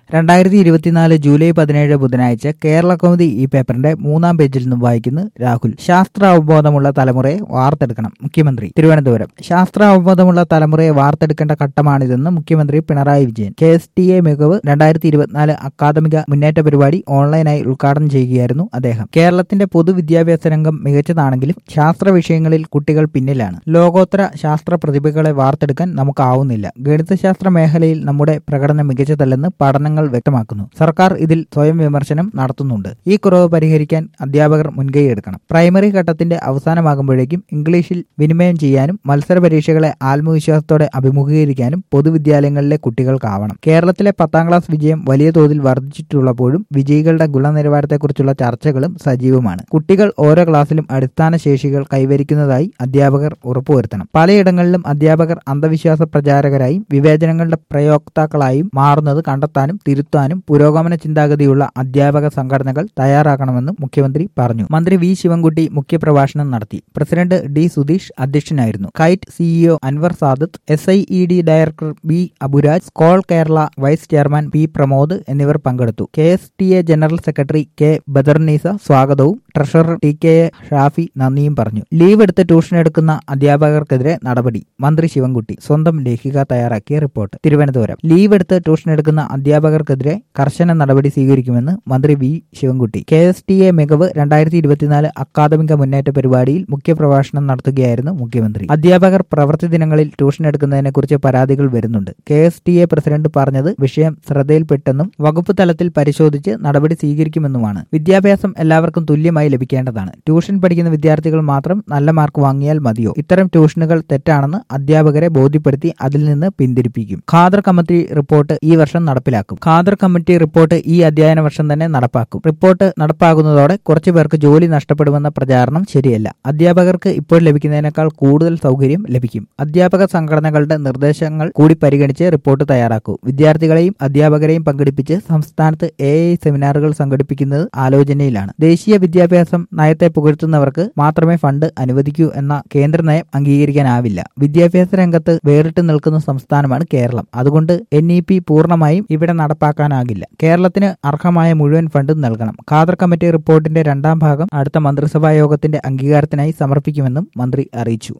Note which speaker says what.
Speaker 1: 2024 July 17 ബുധനാഴ്ച കേരള കൗമുദി ഈ പേപ്പറിന്റെ 3-ാം പേജിൽ നിന്നും വായിക്കുന്നു രാഹുൽ. ശാസ്ത്ര അവബോധമുള്ള തലമുറയെ വാർത്തെടുക്കണം മുഖ്യമന്ത്രി തിരുവനന്തപുരം. ശാസ്ത്ര അവബോധമുള്ള തലമുറയെ വാർത്തെടുക്കേണ്ട ഘട്ടമാണിതെന്ന് മുഖ്യമന്ത്രി പിണറായി വിജയൻ KSTA മികവ് 2024 അക്കാദമിക മുന്നേറ്റ പരിപാടി ഓൺലൈനായി ഉദ്ഘാടനം ചെയ്യുകയായിരുന്നു അദ്ദേഹം. കേരളത്തിന്റെ പൊതുവിദ്യാഭ്യാസ രംഗം മികച്ചതാണെങ്കിലും ശാസ്ത്ര വിഷയങ്ങളിൽ കുട്ടികൾ പിന്നിലാണ്. ലോകോത്തര ശാസ്ത്ര പ്രതിഭകളെ വാർത്തെടുക്കാൻ നമുക്കാവുന്നില്ല. ഗണിതശാസ്ത്ര മേഖലയിൽ നമ്മുടെ പ്രകടനം മികച്ചതല്ലെന്ന് പഠനങ്ങൾ വ്യക്തമാക്കുന്നു. സർക്കാർ ഇതിൽ സ്വയം വിമർശനം നടത്തുന്നുണ്ട്. ഈ കുറവ് പരിഹരിക്കാൻ അധ്യാപകർ മുൻകൈയെടുക്കണം. പ്രൈമറി ഘട്ടത്തിന്റെ അവസാനമാകുമ്പോഴേക്കും ഇംഗ്ലീഷിൽ വിനിമയം ചെയ്യാനും മത്സര പരീക്ഷകളെ ആത്മവിശ്വാസത്തോടെ അഭിമുഖീകരിക്കാനും പൊതുവിദ്യാലയങ്ങളിലെ കുട്ടികൾക്കാവണം. കേരളത്തിലെ 10ാം ക്ലാസ് വിജയം വലിയ തോതിൽ വർദ്ധിച്ചിട്ടുള്ളപ്പോഴും വിജയികളുടെ ഗുണനിലവാരത്തെക്കുറിച്ചുള്ള ചർച്ചകളും സജീവമാണ്. കുട്ടികൾ ഓരോ ക്ലാസ്സിലും അടിസ്ഥാന ശേഷികൾ കൈവരിക്കുന്നതായി അധ്യാപകർ ഉറപ്പുവരുത്തണം. പലയിടങ്ങളിലും അധ്യാപകർ അന്ധവിശ്വാസ പ്രചാരകരായും വിവേചനങ്ങളുടെ പ്രയോക്താക്കളായും മാറുന്നത് കണ്ടെത്താനും തിരുത്താനും പുരോഗമന ചിന്താഗതിയുള്ള അധ്യാപക സംഘടനകൾ തയ്യാറാക്കണമെന്നും മുഖ്യമന്ത്രി പറഞ്ഞു. മന്ത്രി വി ശിവൻകുട്ടി മുഖ്യപ്രഭാഷണം നടത്തി. പ്രസിഡന്റ് ഡി സുധീഷ് അധ്യക്ഷനായിരുന്നു. KITE CEO Anwar Sadath, SIED director B Aburaj, Scole Kerala vice chairman P Pramod എന്നിവർ പങ്കെടുത്തു. KSTA general secretary K Badarneesa സ്വാഗതവും ട്രഷറർ TK ഷാഫി നന്ദിയും പറഞ്ഞു. ലീവ് എടുത്ത് ട്യൂഷൻ എടുക്കുന്ന അധ്യാപകർക്കെതിരെ നടപടി. മന്ത്രി ശിവൻകുട്ടി. സ്വന്തം ലേഖിക തയ്യാറാക്കിയ റിപ്പോർട്ട്. തിരുവനന്തപുരം. ലീവ് എടുത്ത് ട്യൂഷൻ എടുക്കുന്ന അധ്യാപകർക്കെതിരെ കർശന നടപടി സ്വീകരിക്കുമെന്ന് മന്ത്രി വി ശിവൻകുട്ടി. KSTA മികവ് 2024 അക്കാദമിക മുന്നേറ്റ പരിപാടിയിൽ മുഖ്യപ്രഭാഷണം നടത്തുകയായിരുന്നു മുഖ്യമന്ത്രി. അധ്യാപകർ പ്രവൃത്തി ദിനങ്ങളിൽ ട്യൂഷൻ എടുക്കുന്നതിനെക്കുറിച്ച് പരാതികൾ വരുന്നുണ്ട്. KSTA പ്രസിഡന്റ് പറഞ്ഞത് വിഷയം ശ്രദ്ധയിൽപ്പെട്ടെന്നും വകുപ്പ് തലത്തിൽ പരിശോധിച്ച് നടപടി സ്വീകരിക്കുമെന്നുമാണ്. വിദ്യാഭ്യാസം എല്ലാവർക്കും തുല്യമായി ലഭിക്കേണ്ടതാണ്. ട്യൂഷൻ പഠിക്കുന്ന വിദ്യാർത്ഥികൾ മാത്രം നല്ല മാർക്ക് വാങ്ങിയാൽ മതിയോ? ഇത്തരം ട്യൂഷനുകൾ തെറ്റാണെന്ന് അധ്യാപകരെ ബോധ്യപ്പെടുത്തി അതിൽ നിന്ന് പിന്തിരിപ്പിക്കും. ഖാദർ കമ്മിറ്റി റിപ്പോർട്ട് ഈ വർഷം നടപ്പിലാക്കും. ഖാദർ കമ്മിറ്റി റിപ്പോർട്ട് ഈ അധ്യയന വർഷം തന്നെ നടപ്പാക്കും. റിപ്പോർട്ട് നടപ്പാകുന്നതോടെ കുറച്ചു പേർക്ക് ജോലി നഷ്ടപ്പെടുമെന്ന പ്രചാരണം ശരിയല്ല. അധ്യാപകർക്ക് ഇപ്പോൾ ലഭിക്കുന്നതിനേക്കാൾ കൂടുതൽ സൗകര്യം ലഭിക്കും. അധ്യാപക സംഘടനകളുടെ നിർദ്ദേശങ്ങൾ കൂടി പരിഗണിച്ച് റിപ്പോർട്ട് തയ്യാറാക്കൂ. വിദ്യാർത്ഥികളെയും അധ്യാപകരെയും പങ്കെടുപ്പിച്ച് സംസ്ഥാനത്ത് AI സെമിനാറുകൾ സംഘടിപ്പിക്കുന്നത് ആലോചനയിലാണ്. ദേശീയ വിദ്യാഭ്യാസം നയത്തെ പുകഴ്ത്തുന്നവർക്ക് മാത്രമേ ഫണ്ട് അനുവദിക്കൂ എന്ന കേന്ദ്ര നയം അംഗീകരിക്കാനാവില്ല. വിദ്യാഭ്യാസ രംഗത്ത് വേറിട്ട് നിൽക്കുന്ന സംസ്ഥാനമാണ് കേരളം. അതുകൊണ്ട് NEP പൂർണ്ണമായും ഇവിടെ നടപ്പാക്കാനാകില്ല. കേരളത്തിന് അർഹമായ മുഴുവൻ ഫണ്ടും നൽകണം. ഖാദർ കമ്മിറ്റി റിപ്പോർട്ടിന്റെ 2ാം ഭാഗം അടുത്ത മന്ത്രിസഭാ യോഗത്തിന്റെ അംഗീകാരത്തിനായി സമർപ്പിക്കുമെന്നും മന്ത്രി അറിയിച്ചു.